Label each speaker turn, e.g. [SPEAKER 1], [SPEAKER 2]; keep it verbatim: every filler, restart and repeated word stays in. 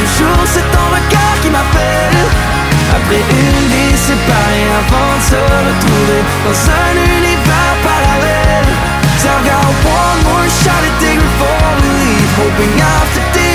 [SPEAKER 1] toujours c'est ton regard qui m'appelle. Après une vie séparée avant de se retrouver dans un univers parallèle. So I've got one more shot at taking for relief, hoping after this